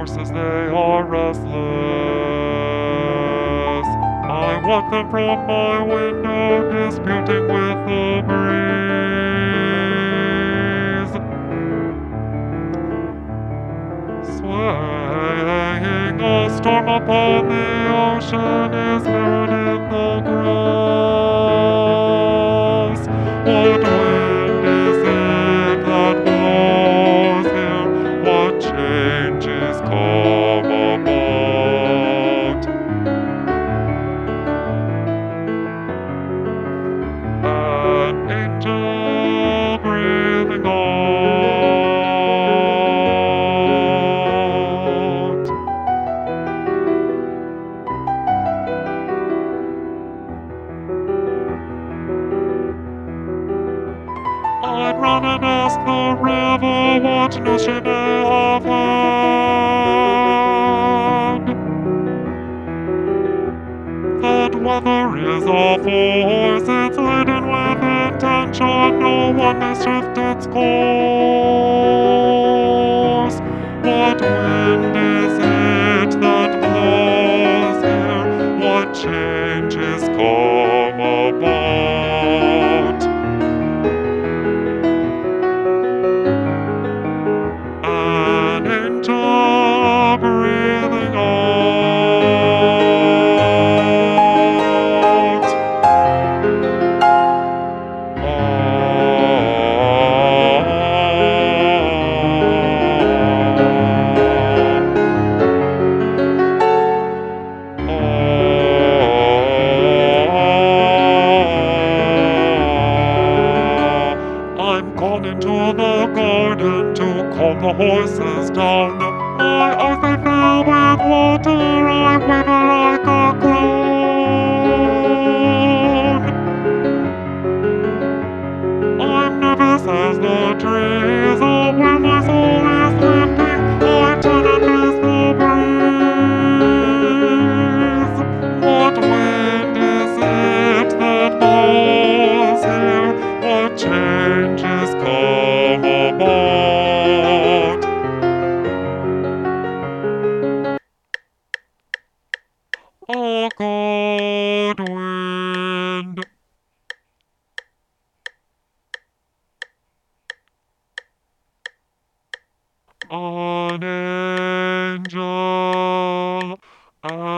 horses, they are restless. I watch them from my window, disputing with the breeze. Swaying a storm upon the ocean is mirrored in the grass. What wind is it that blows here? What changes come about? An angel breathing out. I'd run and ask the river what news she may have heard. That weather is a force, it's laden with intention, no one may shift its course. What wind is it that blows here? What changes come about? An angel breathing out. I'm gone into the garden to calm the horses down. My eyes they fill with water, I waver like a clown. I'm nervous as the trees, oh, where my soul is lifting, I turn and face the breeze. What wind is it that blows here? What changes come about? A good wind. An angel,